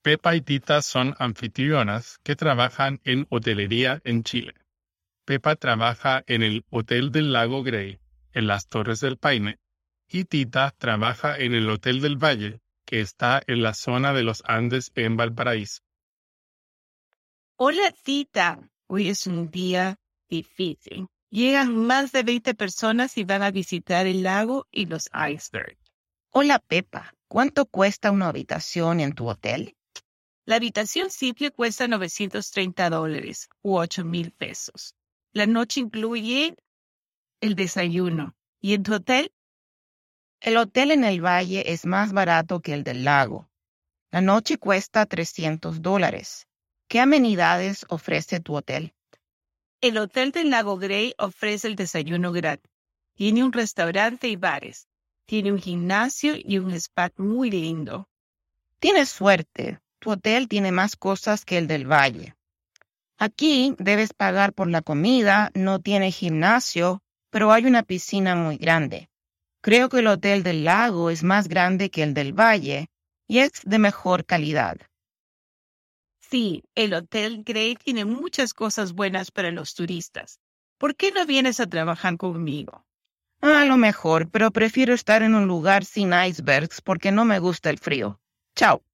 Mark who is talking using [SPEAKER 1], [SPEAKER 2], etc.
[SPEAKER 1] Pepa y Tita son anfitrionas que trabajan en hotelería en Chile. Pepa trabaja en el Hotel del Lago Grey, en las Torres del Paine, y Tita trabaja en el Hotel del Valle, que está en la zona de los Andes en Valparaíso.
[SPEAKER 2] Hola, Tita. Hoy es un día difícil. Llegan más de 20 personas y van a visitar el lago y los icebergs.
[SPEAKER 3] Hola, Pepa. ¿Cuánto cuesta una habitación en tu hotel?
[SPEAKER 2] La habitación simple cuesta $930 u 8,000 pesos. La noche incluye el desayuno. ¿Y en tu hotel?
[SPEAKER 3] El hotel en el valle es más barato que el del lago. La noche cuesta $300. ¿Qué amenidades ofrece tu hotel?
[SPEAKER 2] El Hotel del Lago Grey ofrece el desayuno gratis. Tiene un restaurante y bares. Tiene un gimnasio y un spa muy lindo.
[SPEAKER 3] Tienes suerte. Tu hotel tiene más cosas que el del valle. Aquí debes pagar por la comida, no tiene gimnasio, pero hay una piscina muy grande. Creo que el Hotel del Lago es más grande que el del valle y es de mejor calidad.
[SPEAKER 2] Sí, el Hotel Grey tiene muchas cosas buenas para los turistas. ¿Por qué no vienes a trabajar conmigo?
[SPEAKER 3] A lo mejor, pero prefiero estar en un lugar sin icebergs porque no me gusta el frío. Chao.